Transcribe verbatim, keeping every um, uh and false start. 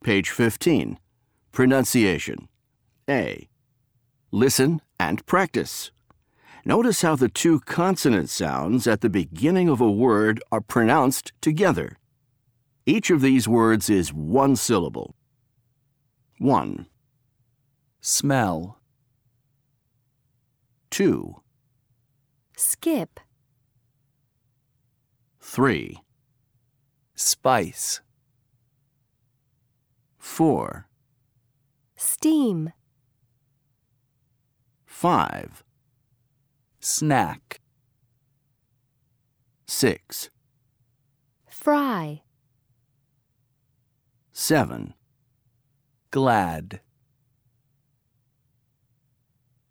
Page fifteen. Pronunciation. A. Listen and practice. Notice how the two consonant sounds at the beginning of a word are pronounced together. Each of these words is one syllable. one. Smell. two. Skip. three. Spice. four. Steam. five. Snack. six. Fry. seven. Glad.